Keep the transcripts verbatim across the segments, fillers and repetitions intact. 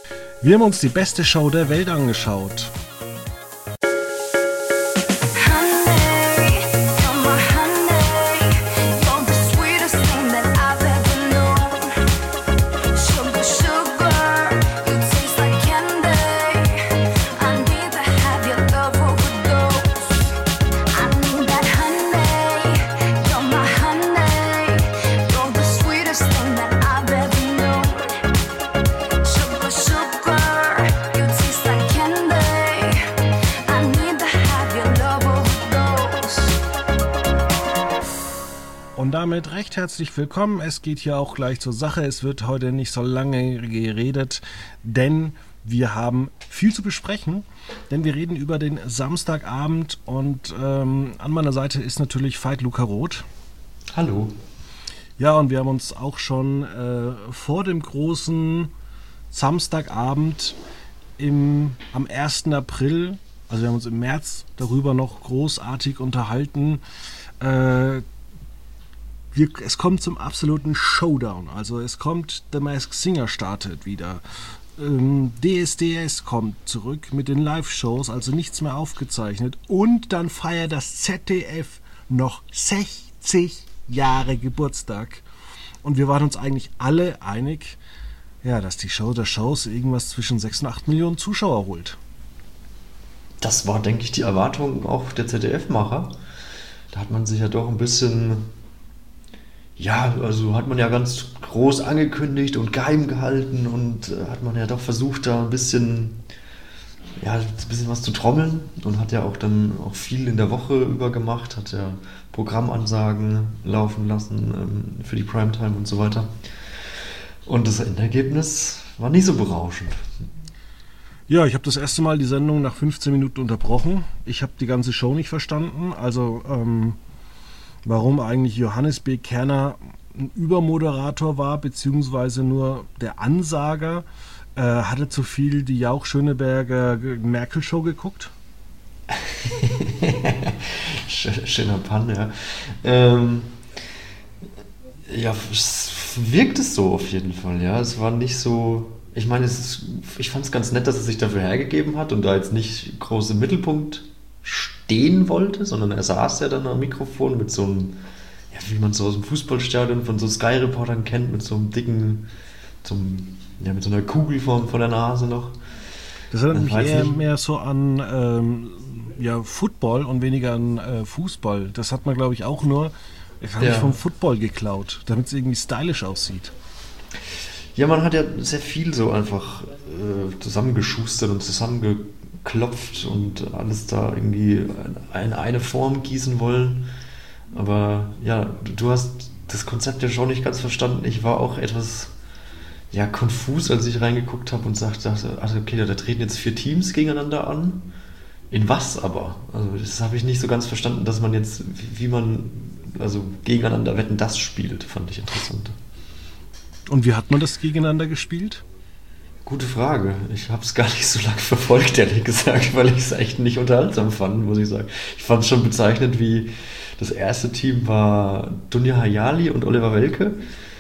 Wir haben uns die beste Show der Welt angeschaut. Damit recht herzlich willkommen. Es geht hier auch gleich zur Sache. Es wird heute nicht so lange geredet, denn wir haben viel zu besprechen. Denn wir reden über den Samstagabend und ähm, an meiner Seite ist natürlich Veit Luca Roth. Hallo. Ja, und wir haben uns auch schon äh, vor dem großen Samstagabend im, am ersten April, also wir haben uns im März darüber noch großartig unterhalten, äh, Wir, es kommt zum absoluten Showdown. Also es kommt, The Masked Singer startet wieder. Ähm, D S D S kommt zurück mit den Live-Shows, also nichts mehr aufgezeichnet. Und dann feiert das Z D F noch sechzig Jahre Geburtstag. Und wir waren uns eigentlich alle einig, ja, dass die Show der Shows irgendwas zwischen sechs und acht Millionen Zuschauer holt. Das war, denke ich, die Erwartung auch der Z D F-Macher. Da hat man sich ja doch ein bisschen... Ja, also hat man ja ganz groß angekündigt und geheim gehalten und äh, hat man ja doch versucht, da ein bisschen, ja, ein bisschen was zu trommeln und hat ja auch dann auch viel in der Woche über gemacht, hat ja Programmansagen laufen lassen ähm, für die Primetime und so weiter. Und das Endergebnis war nicht so berauschend. Ja, ich habe das erste Mal die Sendung nach fünfzehn Minuten unterbrochen. Ich habe die ganze Show nicht verstanden, also ähm warum eigentlich Johannes B. Kerner ein Übermoderator war, beziehungsweise nur der Ansager. Äh, hatte zu viel die Jauch-Schöneberger Merkel-Show geguckt? Schöner Pann, ja. Ähm, ja, es wirkt es so auf jeden Fall, ja. Es war nicht so... Ich meine, es ist, ich fand es ganz nett, dass er sich dafür hergegeben hat und da jetzt nicht groß im Mittelpunkt stehen wollte, sondern er saß ja dann am Mikrofon mit so einem, ja, wie man es so aus dem Fußballstadion von so Sky-Reportern kennt, mit so einem dicken, so einem, ja, mit so einer Kugel vor, vor der Nase noch. Das erinnert mich eher mehr so an ähm, ja, Football und weniger an äh, Fußball. Das hat man, glaube ich, auch nur das habe ja. ich vom Football geklaut, damit es irgendwie stylisch aussieht. Ja, man hat ja sehr viel so einfach äh, zusammengeschustert und zusammengeklopft und alles da irgendwie in eine Form gießen wollen. Aber ja, du hast das Konzept ja schon nicht ganz verstanden. Ich war auch etwas ja, konfus, als ich reingeguckt habe und sagte, also okay, da treten jetzt vier Teams gegeneinander an. In was aber? Also das habe ich nicht so ganz verstanden, dass man jetzt, wie man also gegeneinander Wetten, das spielt, fand ich interessant. Und wie hat man das gegeneinander gespielt? Gute Frage. Ich habe es gar nicht so lange verfolgt, ehrlich gesagt, weil ich es echt nicht unterhaltsam fand, muss ich sagen. Ich fand es schon bezeichnend, wie das erste Team war Dunja Hayali und Oliver Welke.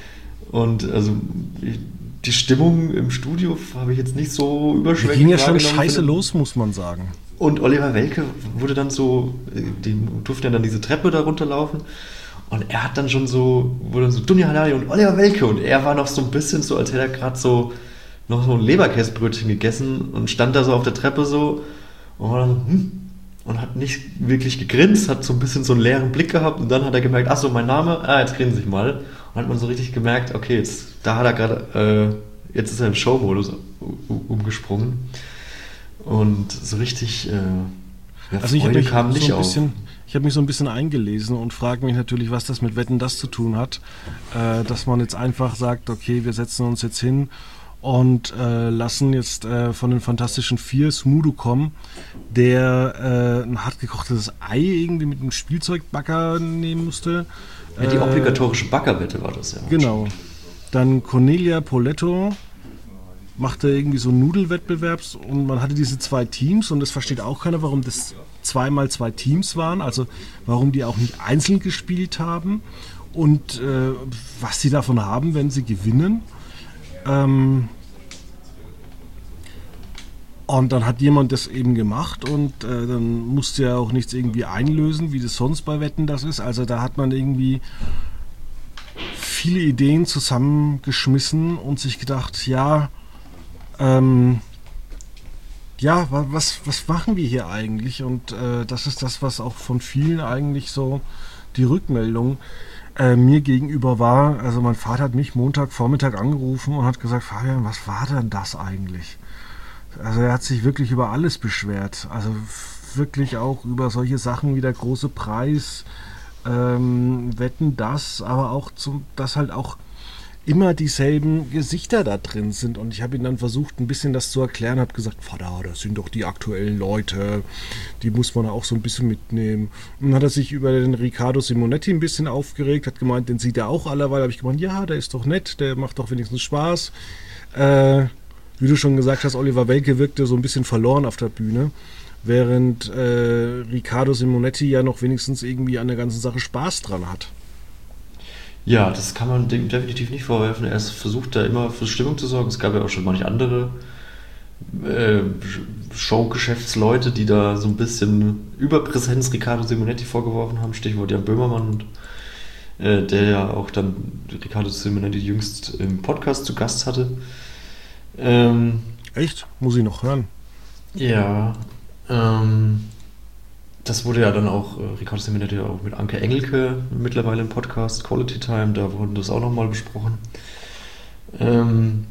Und also die Stimmung im Studio habe ich jetzt nicht so überschwänglich. Die ging ja schon scheiße los, muss man sagen. Und Oliver Welke wurde dann so, die durften ja dann diese Treppe da runterlaufen. Und er hat dann schon so, wurde dann so Dunja Hayali und Oliver Welke. Und er war noch so ein bisschen so, als hätte er gerade so noch so ein Leberkäsebrötchen gegessen und stand da so auf der Treppe so und, war dann, hm, und hat nicht wirklich gegrinst, hat so ein bisschen so einen leeren Blick gehabt und dann hat er gemerkt, ach so, mein Name, ah, jetzt grinse ich mal. Und hat man so richtig gemerkt, okay, jetzt, da hat er gerade, äh, jetzt ist er im Showmodus umgesprungen und so richtig, äh, ja, also ich habe mich, kam nicht so ein bisschen, auf. ich hab mich so ein bisschen eingelesen und frage mich natürlich, was das mit Wetten, das zu tun hat, äh, dass man jetzt einfach sagt, okay, wir setzen uns jetzt hin und äh, lassen jetzt äh, von den Fantastischen Vier Smudo kommen, der äh, ein hart gekochtes Ei irgendwie mit einem Spielzeugbagger nehmen musste. Ja, die obligatorische Baggerwette war das ja. Genau. Dann Cornelia Poletto machte irgendwie so einen Nudelwettbewerb und man hatte diese zwei Teams und es versteht auch keiner, warum das zweimal zwei Teams waren, also warum die auch nicht einzeln gespielt haben und äh, was sie davon haben, wenn sie gewinnen. Ähm, Und dann hat jemand das eben gemacht und äh, dann musste er auch nichts irgendwie einlösen, wie das sonst bei Wetten das ist. Also da hat man irgendwie viele Ideen zusammengeschmissen und sich gedacht, ja, ähm, ja, was, was machen wir hier eigentlich? Und äh, das ist das, was auch von vielen eigentlich so die Rückmeldung äh, mir gegenüber war. Also mein Vater hat mich Montagvormittag angerufen und hat gesagt, Fabian, was war denn das eigentlich? Also er hat sich wirklich über alles beschwert. Also wirklich auch über solche Sachen wie der große Preis, ähm, Wetten das, aber auch, zum, dass halt auch immer dieselben Gesichter da drin sind. Und ich habe ihn dann versucht, ein bisschen das zu erklären, habe gesagt, Vater, das sind doch die aktuellen Leute, die muss man auch so ein bisschen mitnehmen. Und dann hat er sich über den Riccardo Simonetti ein bisschen aufgeregt, hat gemeint, den sieht er auch allerweil. Habe ich gemeint, ja, der ist doch nett, der macht doch wenigstens Spaß. Äh, wie du schon gesagt hast, Oliver Welke wirkte so ein bisschen verloren auf der Bühne, während äh, Riccardo Simonetti ja noch wenigstens irgendwie an der ganzen Sache Spaß dran hat. Ja, das kann man dem definitiv nicht vorwerfen. Er ist versucht da immer für Stimmung zu sorgen. Es gab ja auch schon manche andere äh, Showgeschäftsleute, die da so ein bisschen Überpräsenz Riccardo Simonetti vorgeworfen haben. Stichwort Jan Böhmermann, und, äh, der ja auch dann Riccardo Simonetti jüngst im Podcast zu Gast hatte. Ähm, Echt? Muss ich noch hören. Ja, ähm, das wurde ja dann auch, äh, Riccardo Simonetti auch mit Anke Engelke mittlerweile im Podcast, Quality Time, da wurde das auch nochmal besprochen. Ähm,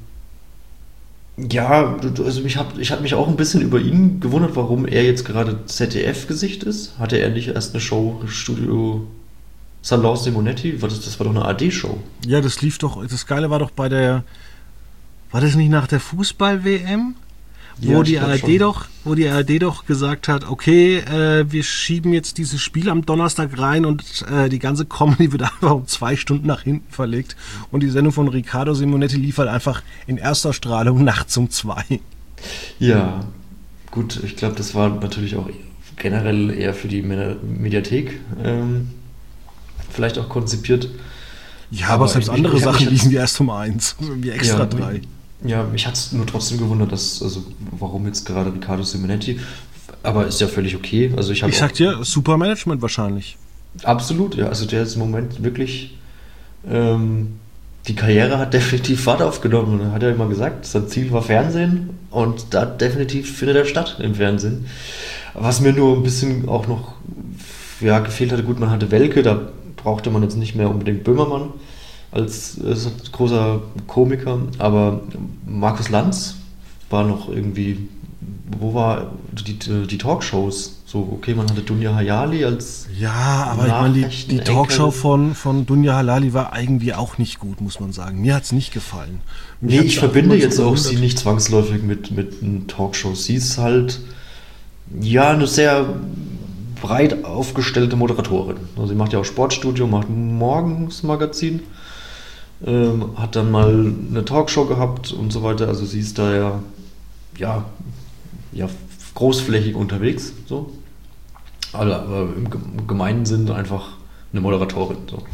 ja, also mich hab, ich habe mich auch ein bisschen über ihn gewundert, warum er jetzt gerade Z D F-Gesicht ist. Hatte er nicht erst eine Show, Studio Salon Simonetti? Das, das war doch eine A D-Show. Ja, das lief doch, das Geile war doch bei der, war das nicht nach der Fußball-W M? Wo, Ja, die ich glaub A R D schon. doch, wo die A R D doch gesagt hat, okay, äh, wir schieben jetzt dieses Spiel am Donnerstag rein und äh, die ganze Comedy wird einfach um zwei Stunden nach hinten verlegt und die Sendung von Riccardo Simonetti lief halt einfach in erster Strahlung nachts um zwei. Ja, gut, ich glaube, das war natürlich auch generell eher für die Medi- Mediathek ähm, vielleicht auch konzipiert. Ja, aber, Aber selbst ich- andere ich- ich- Sachen ich- liefen wie erst um eins, wie extra Ja, drei. Ja, mich hat es nur trotzdem gewundert, dass, also warum jetzt gerade Riccardo Simonetti, aber ist ja völlig okay. Also ich habe Ich sag dir, super Management wahrscheinlich. absolut, ja, also der ist im Moment wirklich, ähm, die Karriere hat definitiv Fahrt aufgenommen. Und er hat ja immer gesagt, sein Ziel war Fernsehen, und da definitiv findet er statt im Fernsehen. Was mir nur ein bisschen auch noch ja, gefehlt hatte, gut, man hatte Welke, da brauchte man jetzt nicht mehr unbedingt Böhmermann als äh, großer Komiker, aber Markus Lanz war noch irgendwie, wo war die, die Talkshows? So, okay, man hatte Dunja Hayali als Ja, aber ich meine, die, die Nachrichten- Talkshow Enkel. von, von Dunja Halali war irgendwie auch nicht gut, muss man sagen. Mir hat es nicht gefallen. Mich Nee, hat's ich auch verbinde immer so jetzt auch sie gewundert. nicht zwangsläufig mit, mit einer Talkshow. Sie ist halt, ja, eine sehr breit aufgestellte Moderatorin. Also sie macht ja auch Sportstudio, macht ein Morgensmagazin, ähm, hat dann mal eine Talkshow gehabt und so weiter. Also sie ist da ja, ja, ja großflächig unterwegs. So. Aber, aber im Ge- im gemeinen Sinn einfach eine Moderatorin. So.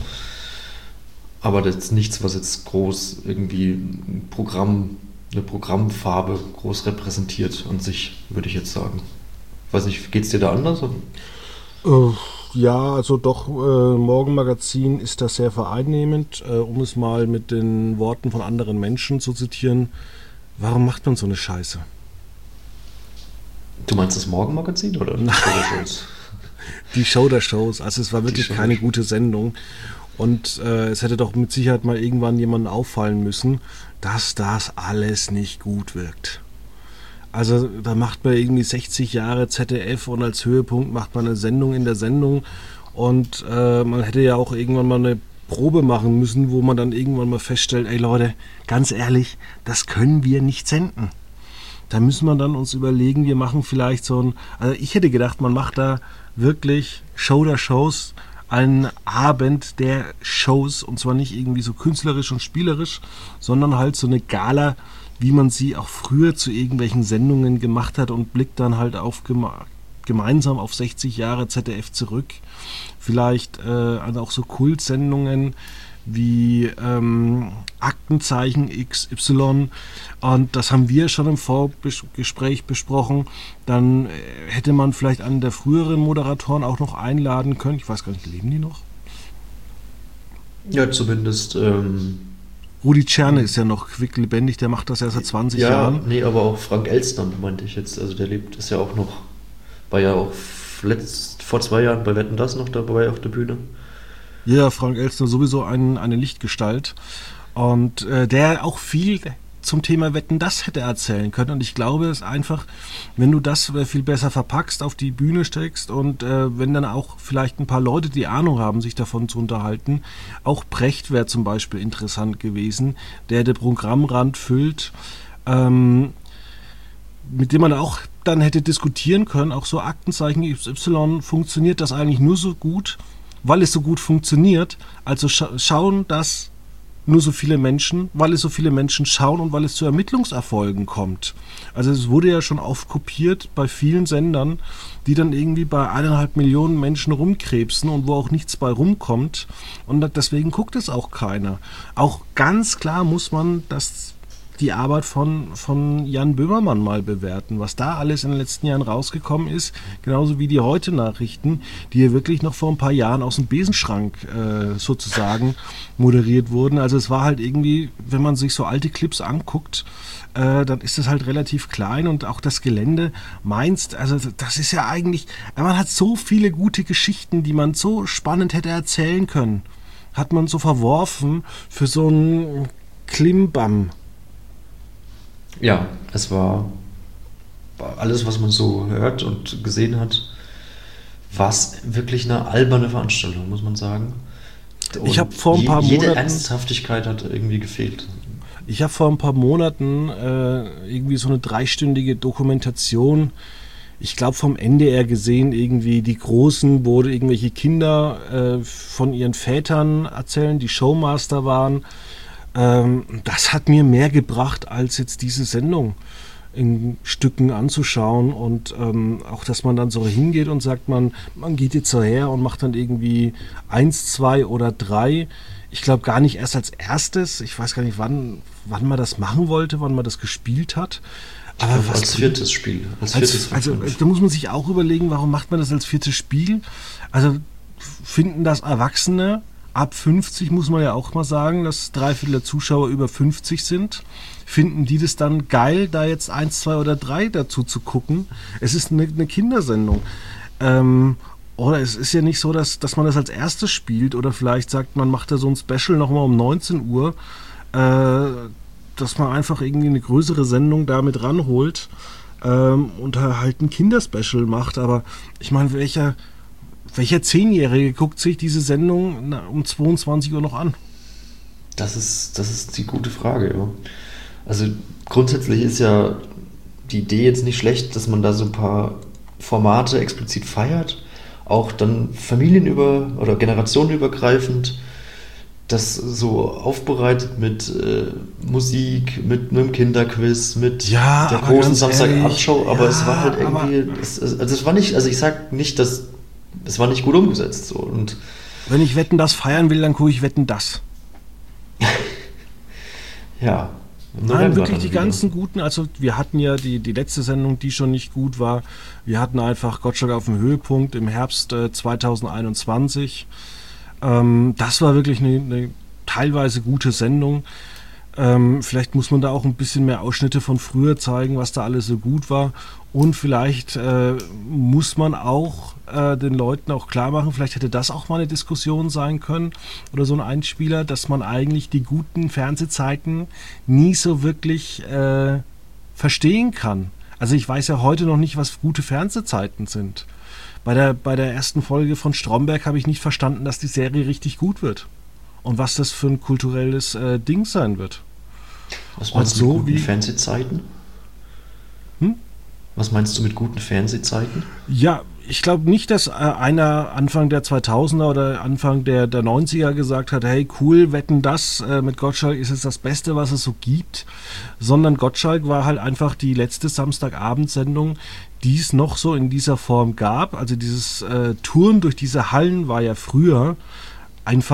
Aber das ist nichts, was jetzt groß irgendwie ein Programm, eine Programmfarbe groß repräsentiert an sich, würde ich jetzt sagen. Weiß nicht, geht es dir da anders? Äh, ja, also doch, äh, Morgenmagazin ist das sehr vereinnehmend, äh, um es mal mit den Worten von anderen Menschen zu zitieren. Warum macht man so eine Scheiße? Du meinst das Morgenmagazin oder Nein. Shows? Die Show der Shows, also es war wirklich Show keine der gute Sendung. Und äh, es hätte doch mit Sicherheit mal irgendwann jemandem auffallen müssen, dass das alles nicht gut wirkt. Also da macht man irgendwie sechzig Jahre Z D F und als Höhepunkt macht man eine Sendung in der Sendung und äh, man hätte ja auch irgendwann mal eine Probe machen müssen, wo man dann irgendwann mal feststellt, ey Leute, ganz ehrlich, das können wir nicht senden. Da müssen wir dann uns überlegen, wir machen vielleicht so ein, also ich hätte gedacht, man macht da wirklich Show der Shows, einen Abend der Shows, und zwar nicht irgendwie so künstlerisch und spielerisch, sondern halt so eine Gala, wie man sie auch früher zu irgendwelchen Sendungen gemacht hat, und blickt dann halt auf geme- gemeinsam auf sechzig Jahre Z D F zurück. Vielleicht äh, also auch so Kultsendungen wie ähm, Aktenzeichen X Y. Und das haben wir schon im Vorgespräch besprochen. Dann äh, hätte man vielleicht einen der früheren Moderatoren auch noch einladen können. Ich weiß gar nicht, leben die noch? Ja, zumindest. Ähm, Rudi Czerne ist ja noch quicklebendig, der macht das ja seit zwanzig ja, Jahren. Nee, aber auch Frank Elstner meinte ich jetzt. Also der lebt, ist ja auch noch, war ja auch letzt, vor zwei Jahren bei Wetten, das noch dabei auf der Bühne. Ja, Frank Elstner sowieso ein, eine Lichtgestalt. Und äh, der auch viel zum Thema Wetten, das hätte erzählen können. Und ich glaube, es ist einfach, wenn du das viel besser verpackst, auf die Bühne steckst und äh, wenn dann auch vielleicht ein paar Leute, die Ahnung haben, sich davon zu unterhalten, auch Brecht wäre zum Beispiel interessant gewesen, der den Programmrand füllt, ähm, mit dem man auch dann hätte diskutieren können, auch so Aktenzeichen X Y, funktioniert das eigentlich nur so gut, weil es so gut funktioniert, also scha- schauen, dass nur so viele Menschen, weil es so viele Menschen schauen und weil es zu Ermittlungserfolgen kommt. Also es wurde ja schon oft kopiert bei vielen Sendern, die dann irgendwie bei eineinhalb Millionen Menschen rumkrebsen und wo auch nichts bei rumkommt. Und deswegen guckt es auch keiner. Auch ganz klar muss man das die Arbeit von, von Jan Böhmermann mal bewerten, was da alles in den letzten Jahren rausgekommen ist, genauso wie die Heute-Nachrichten, die ja wirklich noch vor ein paar Jahren aus dem Besenschrank äh, sozusagen moderiert wurden. Also es war halt irgendwie, wenn man sich so alte Clips anguckt, äh, dann ist das halt relativ klein und auch das Gelände meinst, also das ist ja eigentlich, man hat so viele gute Geschichten, die man so spannend hätte erzählen können, hat man so verworfen für so ein Klimbam. Ja, es war, war alles, was man so hört und gesehen hat, war es wirklich eine alberne Veranstaltung, muss man sagen. Und ich habe vor ein paar je, jede Monaten, Ernsthaftigkeit hat irgendwie gefehlt. Ich habe vor ein paar Monaten äh, irgendwie so eine dreistündige Dokumentation, ich glaube vom N D R gesehen, irgendwie die Großen, wo irgendwelche Kinder äh, von ihren Vätern erzählen, die Showmaster waren. Das hat mir mehr gebracht, als jetzt diese Sendung in Stücken anzuschauen und ähm, auch, dass man dann so hingeht und sagt, man, man geht jetzt so her und macht dann irgendwie eins, zwei oder drei. Ich glaube gar nicht erst als erstes. Ich weiß gar nicht, wann, wann man das machen wollte, wann man das gespielt hat. Aber glaub, was als viertes Spiel. Als als, viertes also da muss man sich auch überlegen, warum macht man das als viertes Spiel? Also finden das Erwachsene ab fünfzig, muss man ja auch mal sagen, dass drei Viertel der Zuschauer über fünfzig sind. Finden die das dann geil, da jetzt eins, zwei oder drei dazu zu gucken? Es ist eine, eine Kindersendung. Ähm, oder es ist ja nicht so, dass, dass man das als erstes spielt oder vielleicht sagt, man macht da so ein Special nochmal um neunzehn Uhr, äh, dass man einfach irgendwie eine größere Sendung damit ranholt ähm, und halt ein Kinderspecial macht. Aber ich meine, welcher Welcher Zehnjährige guckt sich diese Sendung um zweiundzwanzig Uhr noch an? Das ist, das ist die gute Frage, ja. Also grundsätzlich ist ja die Idee jetzt nicht schlecht, dass man da so ein paar Formate explizit feiert, auch dann familienüber oder generationenübergreifend, das so aufbereitet mit äh, Musik, mit einem Kinderquiz, mit ja, der großen Samstagabendshow, aber ja, es war halt irgendwie, es, also es war nicht, also ich sag nicht, dass es war nicht gut umgesetzt. So. Und wenn ich Wetten, das feiern will, dann gucke ich Wetten, das. ja. Nein, wirklich die wieder. Ganzen guten, also wir hatten ja die, die letzte Sendung, die schon nicht gut war. Wir hatten einfach Gottschalk auf dem Höhepunkt im Herbst äh, zweitausendeinundzwanzig. Ähm, das war wirklich eine, eine teilweise gute Sendung. Ähm, vielleicht muss man da auch ein bisschen mehr Ausschnitte von früher zeigen, was da alles so gut war. Und vielleicht äh, muss man auch äh, den Leuten auch klar machen, vielleicht hätte das auch mal eine Diskussion sein können oder so ein Einspieler, dass man eigentlich die guten Fernsehzeiten nie so wirklich äh, verstehen kann. Also ich weiß ja heute noch nicht, was gute Fernsehzeiten sind. Bei der, bei der ersten Folge von Stromberg habe ich nicht verstanden, dass die Serie richtig gut wird. Und was das für ein kulturelles äh, Ding sein wird. Was meinst Und du so mit guten wie, Fernsehzeiten? Hm? Was meinst du mit guten Fernsehzeiten? Ja, ich glaube nicht, dass äh, einer Anfang der zweitausender oder Anfang der, der neunziger gesagt hat, hey cool, Wetten, das äh, mit Gottschalk ist jetzt das Beste, was es so gibt, sondern Gottschalk war halt einfach die letzte Samstagabendsendung, die es noch so in dieser Form gab. Also dieses äh, Touren durch diese Hallen war ja früher einfach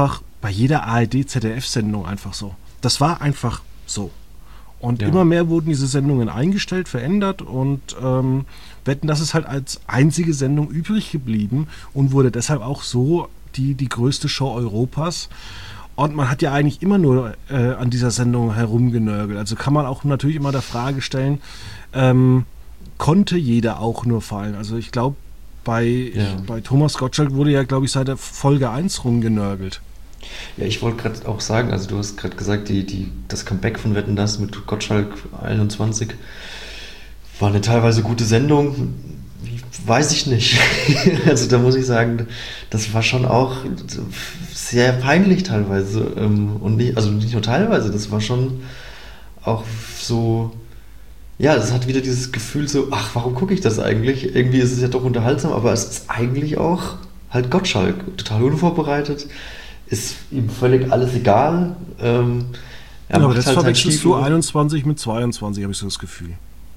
bei jeder A R D-Z D F-Sendung einfach so. Das war einfach so. Und Ja. immer mehr wurden diese Sendungen eingestellt, verändert und ähm, Wetten, das ist halt als einzige Sendung übrig geblieben und wurde deshalb auch so die, die größte Show Europas. Und man hat ja eigentlich immer nur äh, an dieser Sendung herumgenörgelt. Also kann man auch natürlich immer der Frage stellen, ähm, konnte jeder auch nur fallen? Also ich glaube, bei, Ja. bei Thomas Gottschalk wurde ja, glaube ich, seit der Folge eins rumgenörgelt. Ja, ich wollte gerade auch sagen, also du hast gerade gesagt, die, die, das Comeback von Wetten, das mit Gottschalk einundzwanzig war eine teilweise gute Sendung. Weiß ich nicht. Also da muss ich sagen, das war schon auch sehr peinlich teilweise. Und nicht, also nicht nur teilweise, das war schon auch so, ja, das hat wieder dieses Gefühl so, ach, warum gucke ich das eigentlich? Irgendwie ist es ja doch unterhaltsam, aber es ist eigentlich auch halt Gottschalk, total unvorbereitet. Ist ihm völlig alles egal. Ähm, er Ja, aber macht das halt sein verwechselst du Stiefel. einundzwanzig mit zweiundzwanzig, habe ich so das Gefühl.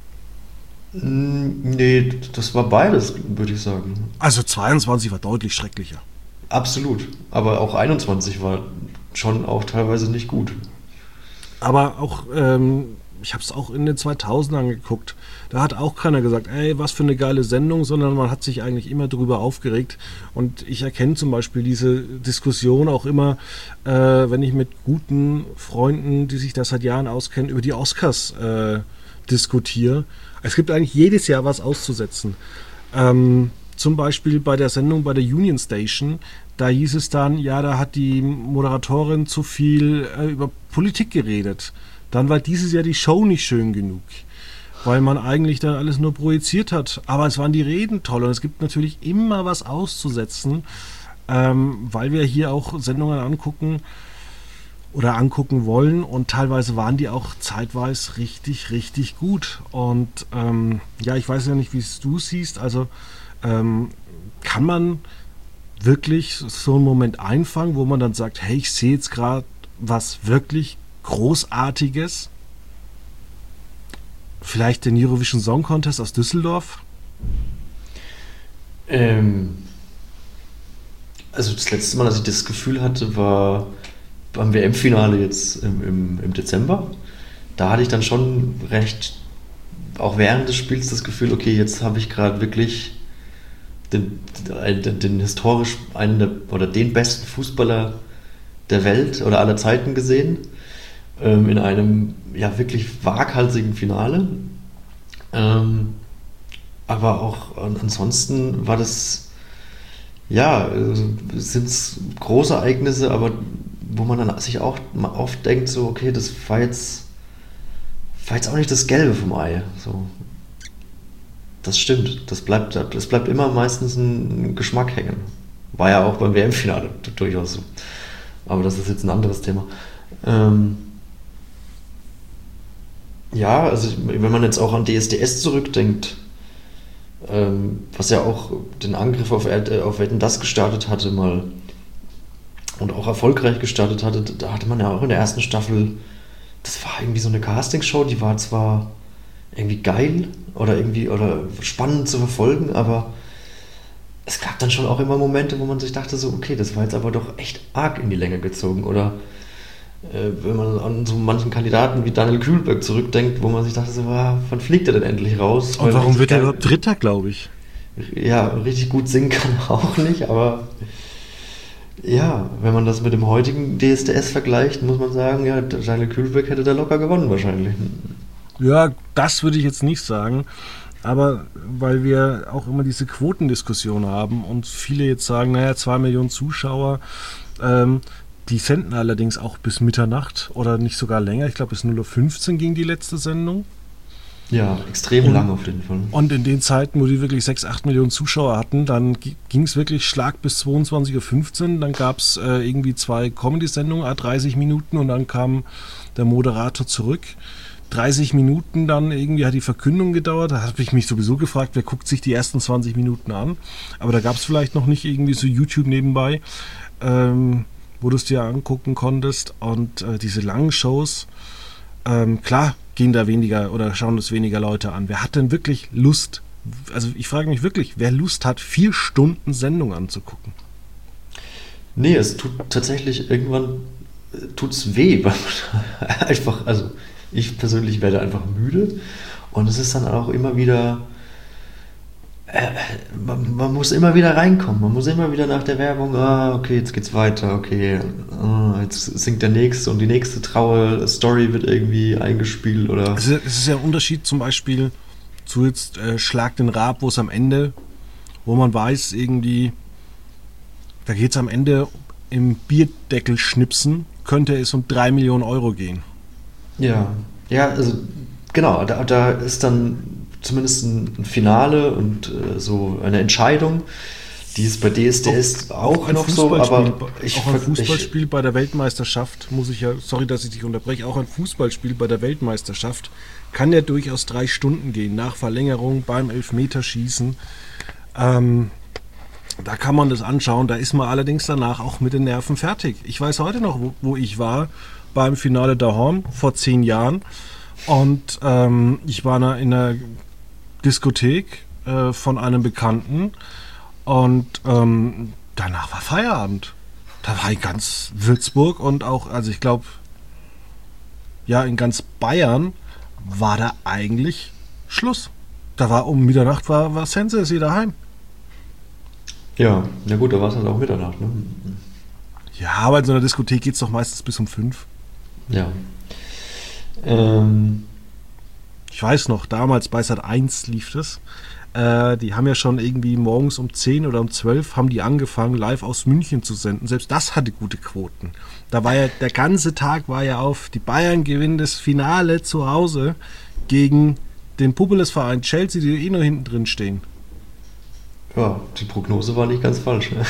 Mm, Nee, das war beides, würde ich sagen. Also zweiundzwanzig war deutlich schrecklicher. Absolut. Aber auch einundzwanzig war schon auch teilweise nicht gut. Aber auch, ähm, ich habe es auch in den zweitausendern geguckt. Da hat auch keiner gesagt, ey, was für eine geile Sendung, sondern man hat sich eigentlich immer drüber aufgeregt. Und ich erkenne zum Beispiel diese Diskussion auch immer, äh, wenn ich mit guten Freunden, die sich da seit Jahren auskennen, über die Oscars äh, diskutiere. Es gibt eigentlich jedes Jahr was auszusetzen. Ähm, zum Beispiel bei der Sendung bei der Union Station, da hieß es dann, ja, da hat die Moderatorin zu viel äh, über Politik geredet. Dann war dieses Jahr die Show nicht schön genug, weil man eigentlich dann alles nur projiziert hat. Aber es waren die Reden toll und es gibt natürlich immer was auszusetzen, ähm, weil wir hier auch Sendungen angucken oder angucken wollen und teilweise waren die auch zeitweise richtig, richtig gut. Und ähm, ja, ich weiß ja nicht, wie es du siehst, also ähm, kann man wirklich so einen Moment einfangen, wo man dann sagt, hey, ich sehe jetzt gerade was wirklich Großartiges? Vielleicht den Eurovision Song Contest aus Düsseldorf? Ähm, also das letzte Mal, als ich das Gefühl hatte, war beim W M-Finale jetzt im, im, im Dezember. Da hatte ich dann schon recht, auch während des Spiels, das Gefühl, okay, jetzt habe ich gerade wirklich den, den, den historisch einen der, oder den besten Fußballer der Welt oder aller Zeiten gesehen, ähm, in einem ja wirklich waghalsigen Finale. Ähm, aber auch an, ansonsten war das, ja, äh, sind es große Ereignisse, aber wo man dann sich auch oft denkt, so, okay, das war jetzt, war jetzt auch nicht das Gelbe vom Ei. So. Das stimmt, das bleibt, das bleibt immer meistens ein Geschmack hängen. War ja auch beim W M-Finale durchaus so. Aber das ist jetzt ein anderes Thema. Ähm, ja, also wenn man jetzt auch an D S D S zurückdenkt, ähm, was ja auch den Angriff auf, äh, auf Wetten, das gestartet hatte mal und auch erfolgreich gestartet hatte, da hatte man ja auch in der ersten Staffel, das war irgendwie so eine Castingshow, die war zwar irgendwie geil oder irgendwie oder spannend zu verfolgen, aber es gab dann schon auch immer Momente, wo man sich dachte so, okay, das war jetzt aber doch echt arg in die Länge gezogen. Oder äh, wenn man an so manchen Kandidaten wie Daniel Kühlberg zurückdenkt, wo man sich dachte so, ah, wann fliegt er denn endlich raus? Und Weil warum richtig wird er geil- überhaupt Dritter, glaube ich? Ja, richtig gut singen kann er auch nicht, aber ja, wenn man das mit dem heutigen D S D S vergleicht, muss man sagen, ja, Daniel Kühlberg hätte da locker gewonnen wahrscheinlich. Ja, das würde ich jetzt nicht sagen. Aber weil wir auch immer diese Quotendiskussion haben und viele jetzt sagen, naja, zwei Millionen Zuschauer, ähm, die senden allerdings auch bis Mitternacht oder nicht sogar länger. Ich glaube, bis null Uhr fünfzehn ging die letzte Sendung. Ja, extrem Und- lang auf jeden Fall. Und in den Zeiten, wo die wirklich sechs, acht Millionen Zuschauer hatten, dann ging es wirklich Schlag bis zweiundzwanzig Uhr fünfzehn. Dann gab es äh, irgendwie zwei Comedy-Sendungen, à dreißig Minuten und dann kam der Moderator zurück. dreißig Minuten dann irgendwie hat die Verkündung gedauert. Da habe ich mich sowieso gefragt, wer guckt sich die ersten zwanzig Minuten an. Aber da gab es vielleicht noch nicht irgendwie so YouTube nebenbei, ähm, wo du es dir angucken konntest. Und äh, diese langen Shows, ähm, klar gehen da weniger oder schauen das weniger Leute an. Wer hat denn wirklich Lust? Also ich frage mich wirklich, wer Lust hat, vier Stunden Sendung anzugucken? Nee, es tut tatsächlich irgendwann, tut es weh, weil man einfach, also ich persönlich werde einfach müde und es ist dann auch immer wieder, äh, man, man muss immer wieder reinkommen, man muss immer wieder nach der Werbung, ah, okay, jetzt geht's weiter, okay, ah, jetzt singt der nächste und die nächste traue Story wird irgendwie eingespielt oder... Es ist, es ist ja ein Unterschied zum Beispiel zu jetzt äh, Schlag den Raab, wo es am Ende, wo man weiß irgendwie, da geht es am Ende im Bierdeckel schnipsen, könnte es um drei Millionen Euro gehen. Ja, ja, also genau, da, da ist dann zumindest ein Finale und äh, so eine Entscheidung, die ist bei D S D S auch, auch noch so, aber ich, auch ein Fußballspiel ich, bei der Weltmeisterschaft, muss ich ja, sorry, dass ich dich unterbreche, auch ein Fußballspiel bei der Weltmeisterschaft kann ja durchaus drei Stunden gehen, nach Verlängerung, beim Elfmeterschießen. Ähm, da kann man das anschauen, da ist man allerdings danach auch mit den Nerven fertig. Ich weiß heute noch, wo, wo ich war, beim Finale daheim vor zehn Jahren und ähm, ich war in einer Diskothek äh, von einem Bekannten und ähm, danach war Feierabend. Da war in ganz Würzburg und auch, also ich glaube, ja, in ganz Bayern war da eigentlich Schluss. Da war um Mitternacht war, war Sense daheim. Ja, na gut, da war es halt auch Mitternacht, ne? Ja, aber in so einer Diskothek geht es doch meistens bis um fünf. Ja. Ähm. Ich weiß noch, damals bei Sat eins lief das. Äh, die haben ja schon irgendwie morgens um zehn oder um zwölf haben die angefangen, live aus München zu senden. Selbst das hatte gute Quoten. Da war ja, der ganze Tag war ja auf, die Bayern gewinnen das Finale zu Hause gegen den Populis-Verein Chelsea, die eh nur hinten drin stehen. Ja, die Prognose war nicht ganz falsch. Ne?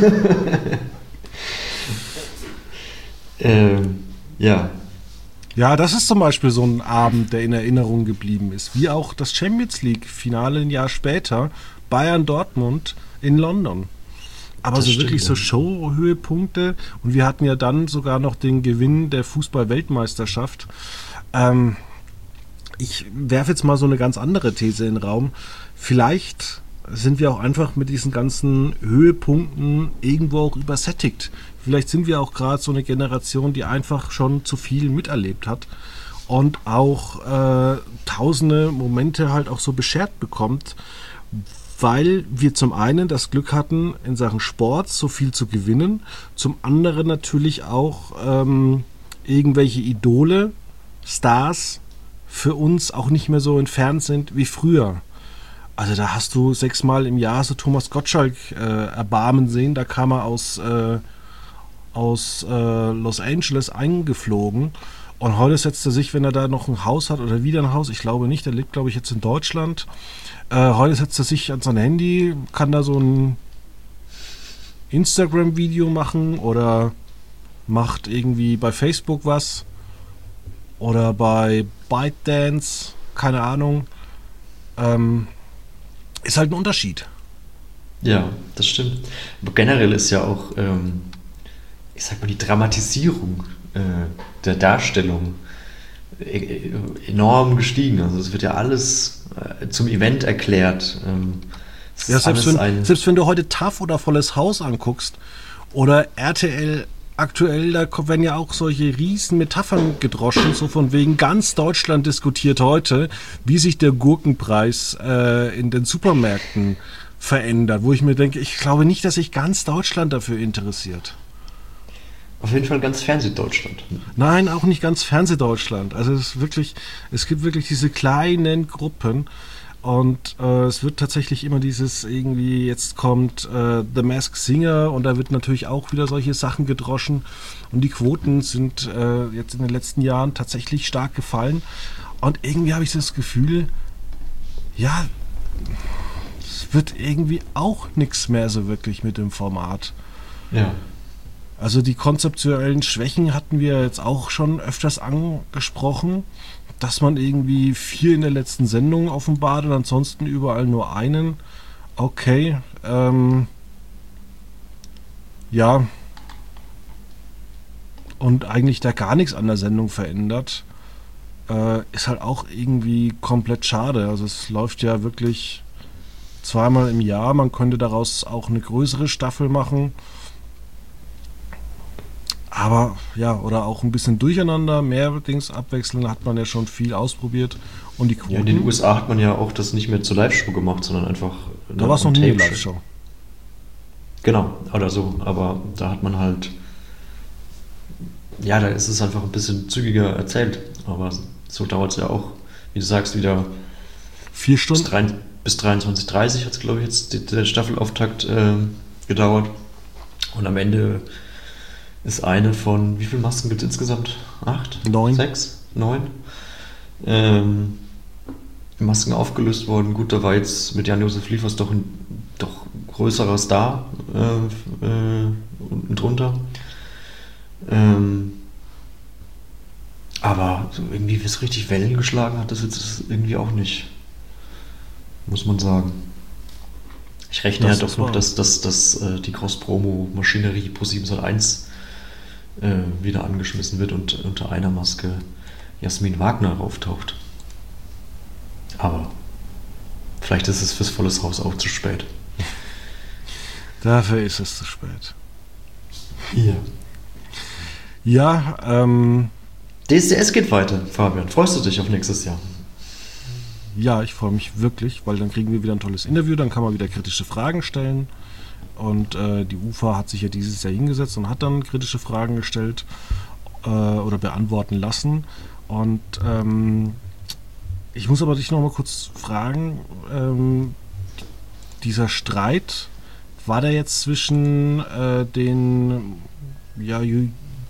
ähm, ja. Ja, das ist zum Beispiel so ein Abend, der in Erinnerung geblieben ist. Wie auch das Champions League-Finale ein Jahr später, Bayern-Dortmund in London. Aber das so stimmt, wirklich so Show-Höhepunkte. Und wir hatten ja dann sogar noch den Gewinn der Fußball-Weltmeisterschaft. Ähm, ich werfe jetzt mal so eine ganz andere These in den Raum. Vielleicht sind wir auch einfach mit diesen ganzen Höhepunkten irgendwo auch übersättigt. Vielleicht sind wir auch gerade so eine Generation, die einfach schon zu viel miterlebt hat und auch äh, tausende Momente halt auch so beschert bekommt, weil wir zum einen das Glück hatten, in Sachen Sport so viel zu gewinnen, zum anderen natürlich auch ähm, irgendwelche Idole, Stars für uns auch nicht mehr so entfernt sind wie früher. Also da hast du sechsmal im Jahr so Thomas Gottschalk äh, erbarmen sehen, da kam er aus, äh, aus äh, Los Angeles eingeflogen und heute setzt er sich, wenn er da noch ein Haus hat oder wieder ein Haus, ich glaube nicht, der lebt glaube ich jetzt in Deutschland, äh, heute setzt er sich an sein Handy, kann da so ein Instagram-Video machen oder macht irgendwie bei Facebook was oder bei ByteDance, keine Ahnung, ähm, ist halt ein Unterschied. Ja, das stimmt. Aber generell ist ja auch, ähm, ich sag mal, die Dramatisierung äh, der Darstellung e- enorm gestiegen. Also es wird ja alles äh, zum Event erklärt. Ähm, ja, selbst wenn, selbst wenn du heute T A F oder Volles Haus anguckst oder R T L aktuell, da werden ja auch solche riesen Metaphern gedroschen, so von wegen ganz Deutschland diskutiert heute, wie sich der Gurkenpreis äh, in den Supermärkten verändert, wo ich mir denke, ich glaube nicht, dass sich ganz Deutschland dafür interessiert. Auf jeden Fall ganz Fernsehdeutschland. Nein, auch nicht ganz Fernsehdeutschland. Also es ist wirklich, es gibt wirklich diese kleinen Gruppen und äh, es wird tatsächlich immer dieses irgendwie, jetzt kommt äh, The Masked Singer und da wird natürlich auch wieder solche Sachen gedroschen und die Quoten sind äh, jetzt in den letzten Jahren tatsächlich stark gefallen und irgendwie habe ich das Gefühl, ja, es wird irgendwie auch nichts mehr so wirklich mit dem Format. Ja. Also die konzeptuellen Schwächen hatten wir jetzt auch schon öfters angesprochen, dass man irgendwie vier in der letzten Sendung offenbart und ansonsten überall nur einen. Okay, ähm, ja, und eigentlich da gar nichts an der Sendung verändert, äh, ist halt auch irgendwie komplett schade. Also es läuft ja wirklich zweimal im Jahr, man könnte daraus auch eine größere Staffel machen. Aber ja, oder auch ein bisschen durcheinander, mehr Dings abwechseln, hat man ja schon viel ausprobiert. Und die Quoten. Ja, in den U S A hat man ja auch das nicht mehr zur Live-Show gemacht, sondern einfach. Da war es noch nie eine Live-Show. Genau, oder so. Aber da hat man halt. Ja, da ist es einfach ein bisschen zügiger erzählt. Aber so dauert es ja auch, wie du sagst, wieder. Vier Stunden? Bis, drei, bis dreiundzwanzig Uhr dreißig hat es, glaube ich, jetzt die, der Staffelauftakt äh, gedauert. Und am Ende ist eine von. Wie viele Masken gibt es insgesamt? Acht? Neun. Sechs? Neun? Ähm, Masken aufgelöst worden. Gut, da war jetzt mit Jan-Josef Liefers doch ein doch größerer Star äh, äh, unten drunter. Ähm, aber so irgendwie, wie es richtig Wellen geschlagen hat, das jetzt irgendwie auch nicht. Muss man sagen. Ich rechne das ja doch noch, dass, dass, dass äh, die Cross-Promo-Maschinerie Pro sieben Sat eins äh, wieder angeschmissen wird und unter einer Maske Jasmin Wagner auftaucht. Aber vielleicht ist es fürs volles Haus auch zu spät. Dafür ist es zu spät. Hier. Ja, ähm... D S D S geht weiter, Fabian. Freust du dich auf nächstes Jahr? Ja, ich freue mich wirklich, weil dann kriegen wir wieder ein tolles Interview, dann kann man wieder kritische Fragen stellen. Und äh, die U F A hat sich ja dieses Jahr hingesetzt und hat dann kritische Fragen gestellt äh, oder beantworten lassen. Und ähm, ich muss aber dich noch mal kurz fragen, ähm, dieser Streit, war der jetzt zwischen äh, den, ja, ju-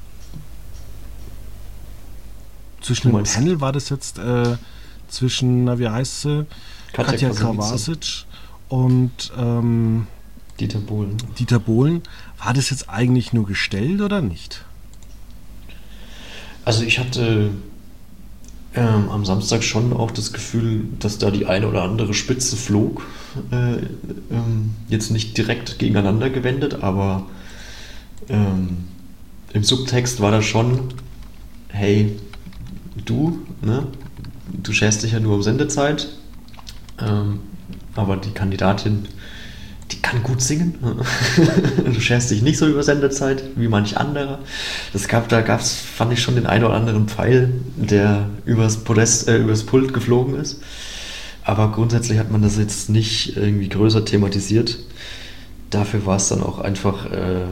zwischen dem Panel, war das jetzt äh, zwischen, na, wie heißt sie? Katja, Katja Krawasic und ähm, Dieter Bohlen. Dieter Bohlen. War das jetzt eigentlich nur gestellt oder nicht? Also ich hatte ähm, am Samstag schon auch das Gefühl, dass da die eine oder andere Spitze flog. Äh, ähm, jetzt nicht direkt gegeneinander gewendet, aber ähm, im Subtext war da schon, hey, du, ne? Du scherst dich ja nur um Sendezeit, ähm, aber die Kandidatin, die kann gut singen. Du scherst dich nicht so über Sendezeit wie manch anderer. Das gab, da gab es, fand ich schon den einen oder anderen Pfeil, der übers Podest, äh, übers Pult geflogen ist. Aber grundsätzlich hat man das jetzt nicht irgendwie größer thematisiert. Dafür war es dann auch einfach, äh,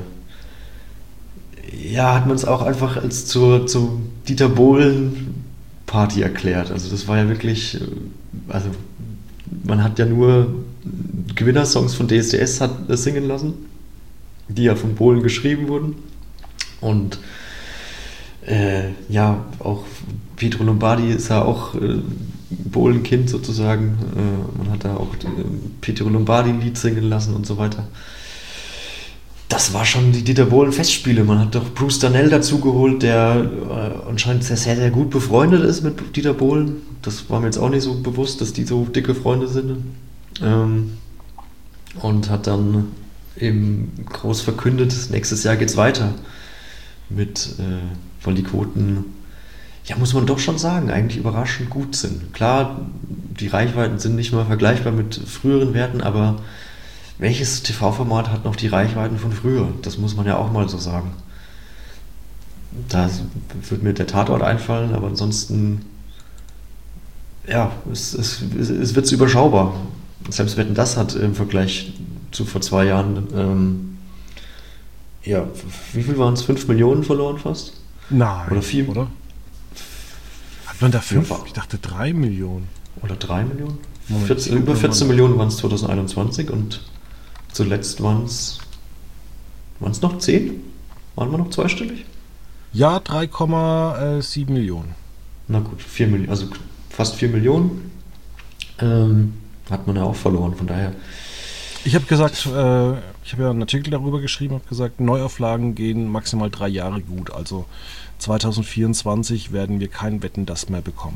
ja, hat man es auch einfach als zur, zur Dieter Bohlen Party erklärt. Also das war ja wirklich, also man hat ja nur Gewinnersongs von D S D S hat singen lassen, die ja von Bohlen geschrieben wurden. Und äh, ja, auch Pietro Lombardi ist ja auch äh, Bohlen-Kind sozusagen. Äh, man hat da auch äh, Pietro Lombardi-Lied singen lassen und so weiter. Das war schon die Dieter Bohlen-Festspiele. Man hat doch Bruce Darnell dazugeholt, der äh, anscheinend sehr, sehr, sehr gut befreundet ist mit Dieter Bohlen. Das war mir jetzt auch nicht so bewusst, dass die so dicke Freunde sind. Ähm, und hat dann eben groß verkündet, nächstes Jahr geht's weiter. Mit, äh, weil die Quoten, ja, muss man doch schon sagen, eigentlich überraschend gut sind. Klar, die Reichweiten sind nicht mal vergleichbar mit früheren Werten, aber welches T V-Format hat noch die Reichweiten von früher? Das muss man ja auch mal so sagen. Da wird mir der Tatort einfallen, aber ansonsten, ja, es, es, es wird überschaubar. Selbst Wetten, das hat im Vergleich zu vor zwei Jahren, ähm, ja, wie viel waren es? Fünf Millionen verloren fast? Nein, oder vier? Oder? Hat man da fünf? Ja, ich dachte drei Millionen. Oder drei Millionen? Moment, vierzehn, über vierzehn Millionen waren es zwanzig einundzwanzig und zuletzt waren es waren es noch zehn? Waren wir noch zweistellig? Ja, drei Komma sieben Millionen. Na gut, vier Millionen, also fast vier Millionen ähm, hat man ja auch verloren, von daher. Ich habe gesagt, äh, ich habe ja einen Artikel darüber geschrieben, habe gesagt, Neuauflagen gehen maximal drei Jahre gut. Also zwanzig vierundzwanzig werden wir kein Wetten, das mehr bekommen.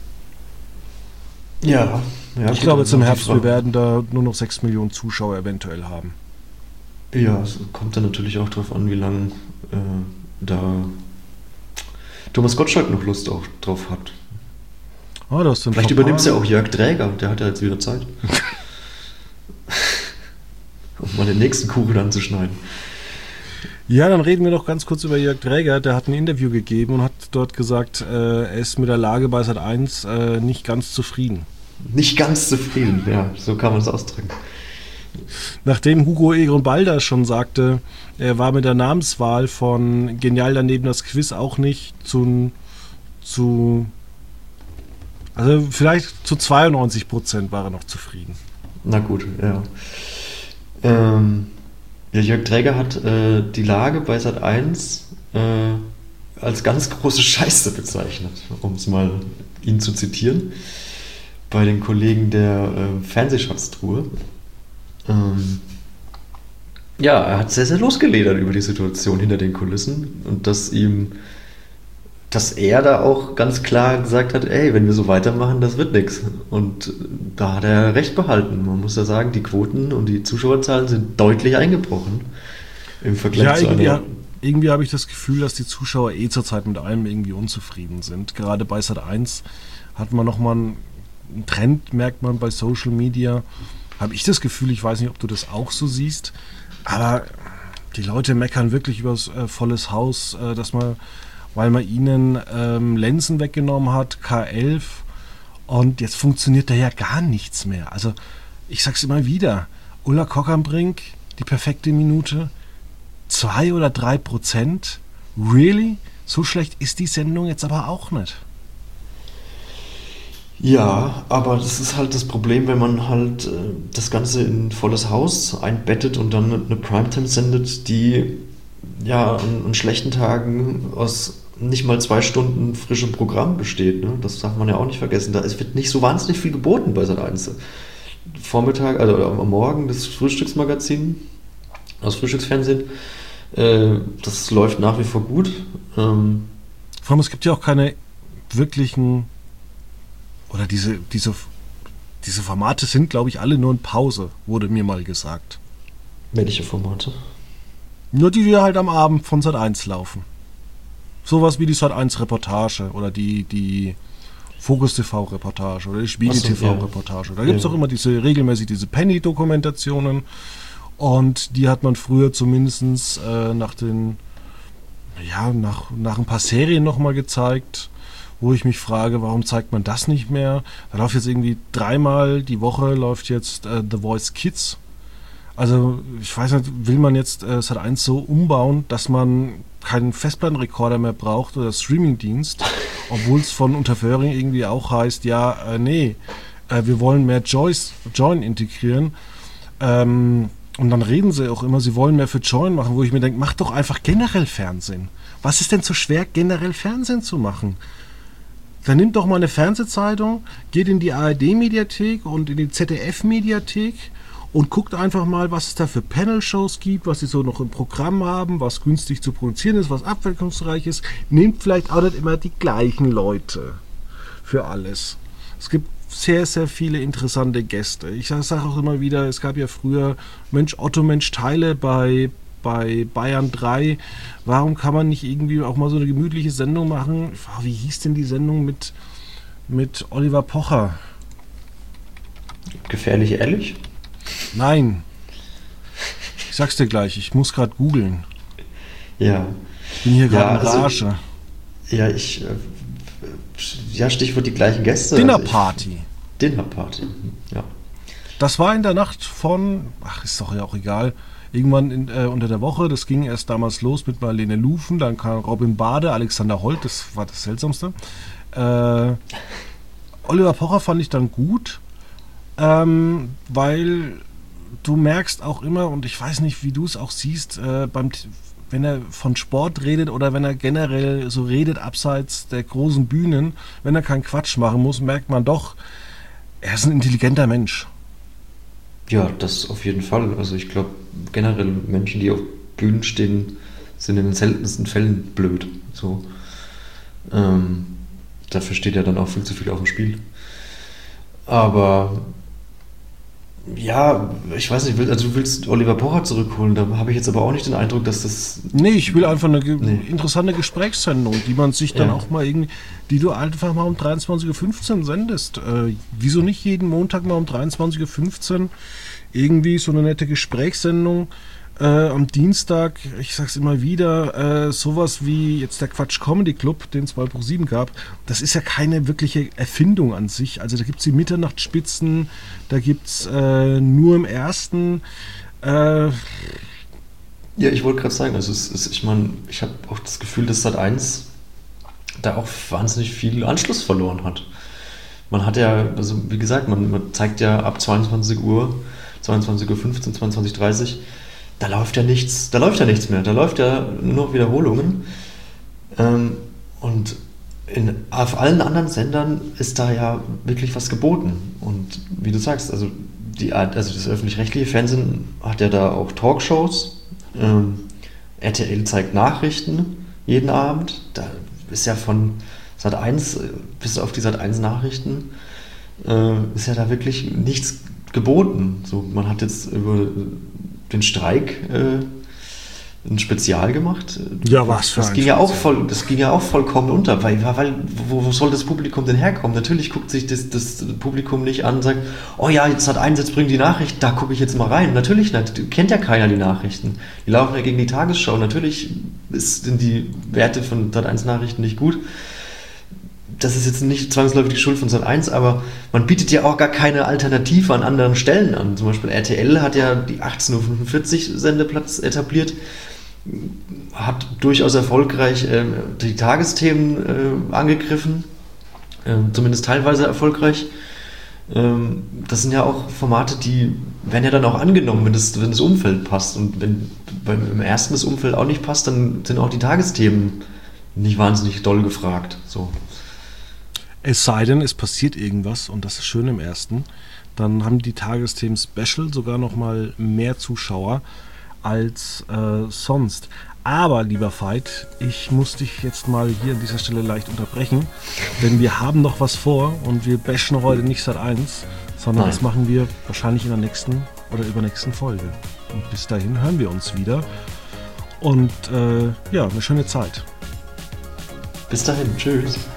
Ja, ja ich gut, glaube, jetzt also im die Herbst, Frage- wir werden da nur noch sechs Millionen Zuschauer eventuell haben. Ja, es kommt dann natürlich auch darauf an, wie lange äh, da Thomas Gottschalk noch Lust auch drauf hat. Ah, das sind Vielleicht ein paar übernimmt es ja Mal. auch Jörg Dräger, der hat ja jetzt wieder Zeit. Um mal den nächsten Kuchen anzuschneiden. Ja, dann reden wir noch ganz kurz über Jörg Dräger. Der hat ein Interview gegeben und hat dort gesagt, äh, er ist mit der Lage bei Sat eins äh, nicht ganz zufrieden. Nicht ganz zufrieden, ja, so kann man es ausdrücken. Nachdem Hugo Egon Balder schon sagte, er war mit der Namenswahl von Genial daneben das Quiz auch nicht zu, zu also vielleicht zu zweiundneunzig Prozent war er noch zufrieden. Na gut, ja. Ähm, ja Jörg Dräger hat äh, die Lage bei Sat eins äh, als ganz große Scheiße bezeichnet, um es mal ihn zu zitieren, bei den Kollegen der äh, Fernsehschatztruhe. Ähm, ja, er hat sehr, sehr losgeledert über die Situation hinter den Kulissen und dass ihm, dass er da auch ganz klar gesagt hat, ey, wenn wir so weitermachen, das wird nichts. Und da hat er recht behalten. Man muss ja sagen, die Quoten und die Zuschauerzahlen sind deutlich eingebrochen im Vergleich ja, zu irgendwie, einer... irgendwie habe ich das Gefühl, dass die Zuschauer eh zurzeit mit allem irgendwie unzufrieden sind. Gerade bei Sat eins hat man nochmal einen Trend, merkt man bei Social Media. Habe ich das Gefühl, ich weiß nicht, ob du das auch so siehst, aber die Leute meckern wirklich über das äh, volles Haus, äh, dass man, weil man ihnen ähm, Lenzen weggenommen hat, K elf, und jetzt funktioniert da ja gar nichts mehr. Also ich sag's immer wieder, Ulla Kockernbrink, die perfekte Minute, zwei oder drei Prozent, really? So schlecht ist die Sendung jetzt aber auch nicht. Ja, aber das ist halt das Problem, wenn man halt äh, das Ganze in volles Haus einbettet und dann eine Primetime sendet, die ja an, an schlechten Tagen aus nicht mal zwei Stunden frischem Programm besteht. Ne? Das darf man ja auch nicht vergessen. Da, es wird nicht so wahnsinnig viel geboten bei Sat eins. Vormittag, also am Morgen das Frühstücksmagazin, das Frühstücksfernsehen, äh, das läuft nach wie vor gut. Ähm, Vor allem, es gibt ja auch keine wirklichen Oder diese, diese, diese Formate sind, glaube ich, alle nur in Pause, wurde mir mal gesagt. welche Formate? Nur die, die halt am Abend von Sat eins laufen. Sowas wie die Sat eins Reportage oder die, die Focus T V Reportage oder die Spiegel T V Reportage. Da gibt es ja. auch immer diese regelmäßig diese Penny-Dokumentationen, und die hat man früher zumindest äh, nach den, ja, nach, nach ein paar Serien nochmal gezeigt, wo ich mich frage, warum zeigt man das nicht mehr? Da läuft jetzt irgendwie dreimal die Woche läuft jetzt äh, The Voice Kids. Also ich weiß nicht, will man jetzt äh, Sat eins so umbauen, dass man keinen Festplattenrekorder mehr braucht oder Streamingdienst, obwohl es von Unterföhring irgendwie auch heißt, ja, äh, nee, äh, wir wollen mehr Joyce, Join integrieren. Ähm, und dann reden sie auch immer, sie wollen mehr für Join machen, wo ich mir denke, mach doch einfach generell Fernsehen. Was ist denn so schwer, generell Fernsehen zu machen? Dann nimmt doch mal eine Fernsehzeitung, geht in die A R D-Mediathek und in die Z D F-Mediathek und guckt einfach mal, was es da für Panel-Shows gibt, was sie so noch im Programm haben, was günstig zu produzieren ist, was abwechslungsreich ist. Nehmt vielleicht auch nicht immer die gleichen Leute für alles. Es gibt sehr, sehr viele interessante Gäste. Ich sage auch immer wieder, es gab ja früher Mensch Otto, Mensch Teile bei bei Bayern drei, warum kann man nicht irgendwie auch mal so eine gemütliche Sendung machen? Wie hieß denn die Sendung mit, mit Oliver Pocher? Gefährlich ehrlich? Nein. Ich sag's dir gleich, ich muss gerade googeln. Ja. Ich bin hier gerade ja, in also, Rage. Ja, ich... Äh, ja, Stichwort die gleichen Gäste. Dinnerparty. Also Dinnerparty, ja. Das war in der Nacht von, ach, ist doch ja auch egal, irgendwann in, äh, unter der Woche. Das ging erst damals los mit Marlene Lufen, dann kam Robin Bade, Alexander Holt, das war das Seltsamste. Äh, Oliver Pocher fand ich dann gut, ähm, weil du merkst auch immer, und ich weiß nicht, wie du es auch siehst, äh, beim, wenn er von Sport redet oder wenn er generell so redet abseits der großen Bühnen, wenn er keinen Quatsch machen muss, merkt man doch, er ist ein intelligenter Mensch. Ja, das auf jeden Fall. Also ich glaube, generell Menschen, die auf Bühnen stehen, sind in den seltensten Fällen blöd. So. Ähm, dafür steht ja dann auch viel zu viel auf dem Spiel. Aber ja, ich weiß nicht, also du willst Oliver Pocher zurückholen, da habe ich jetzt aber auch nicht den Eindruck, dass das... Nee, ich will einfach eine ge- Nee. interessante Gesprächssendung, die man sich dann Ja. auch mal irgendwie, die du einfach mal um dreiundzwanzig Uhr fünfzehn sendest. Äh, wieso nicht jeden Montag mal um dreiundzwanzig Uhr fünfzehn irgendwie so eine nette Gesprächssendung? äh, am Dienstag, ich sag's immer wieder, äh, sowas wie jetzt der Quatsch Comedy Club, den es bei ProSieben gab, das ist ja keine wirkliche Erfindung an sich. Also da gibt's die Mitternachtsspitzen, da gibt's äh, nur im ersten. Äh, Ja, ich wollte gerade sagen, also es ist, ich meine, ich habe auch das Gefühl, dass Sat eins da auch wahnsinnig viel Anschluss verloren hat. Man hat ja, also wie gesagt, man, man zeigt ja ab zweiundzwanzig Uhr, zweiundzwanzig Uhr fünfzehn, zweiundzwanzig Uhr dreißig, da läuft ja nichts, da läuft ja nichts mehr, da läuft ja nur noch Wiederholungen. Ähm, und in, auf allen anderen Sendern ist da ja wirklich was geboten. Und wie du sagst, also, die, also das öffentlich-rechtliche Fernsehen hat ja da auch Talkshows. Ähm, R T L zeigt Nachrichten jeden Abend. Da ist ja von Sat eins bis auf die Sat eins Nachrichten äh, ist ja da wirklich nichts geboten. So, man hat jetzt über den Streik äh, ein Spezial gemacht. Ja, was für das ein ging ja auch Spezial. voll, Das ging ja auch vollkommen unter, weil, weil wo, wo soll das Publikum denn herkommen? Natürlich guckt sich das, das Publikum nicht an und sagt, oh ja, jetzt hat eins, jetzt bringen die Nachrichten, da gucke ich jetzt mal rein. Natürlich nicht, kennt ja keiner die Nachrichten. Die laufen ja gegen die Tagesschau. Natürlich ist, sind die Werte von Sat eins Nachrichten nicht gut. Das ist jetzt nicht zwangsläufig die Schuld von Sat eins, aber man bietet ja auch gar keine Alternative an anderen Stellen an. Zum Beispiel R T L hat ja die achtzehn Uhr fünfundvierzig Sendeplatz etabliert, hat durchaus erfolgreich äh, die Tagesthemen äh, angegriffen, äh, zumindest teilweise erfolgreich. Ähm, das sind ja auch Formate, die werden ja dann auch angenommen, wenn das, wenn das Umfeld passt. Und wenn beim, im ersten das Umfeld auch nicht passt, dann sind auch die Tagesthemen nicht wahnsinnig doll gefragt. So. Es sei denn, es passiert irgendwas, und das ist schön im ersten, dann haben die Tagesthemen Special sogar noch mal mehr Zuschauer als äh, sonst. Aber, lieber Veit, ich muss dich jetzt mal hier an dieser Stelle leicht unterbrechen, denn wir haben noch was vor und wir bashen heute nicht Sat eins, sondern Nein. das machen wir wahrscheinlich in der nächsten oder übernächsten Folge. Und bis dahin hören wir uns wieder und äh, ja, eine schöne Zeit. Bis dahin, tschüss.